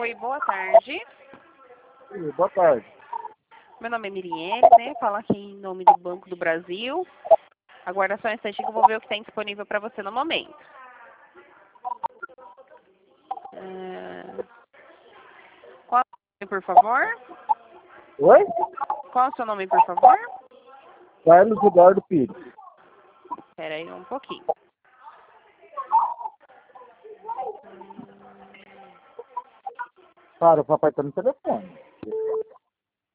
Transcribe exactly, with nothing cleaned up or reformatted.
Oi, boa tarde. Oi, boa tarde. Meu nome é Miriene, né? Falo aqui em nome do Banco do Brasil. Aguarda só um instante que eu vou ver o que tem disponível para você no momento. É... Qual é o seu nome, por favor? Oi? Qual é o seu nome, por favor? Carlos Eduardo Pires. Espera aí um pouquinho. Para, o papai tá no telefone.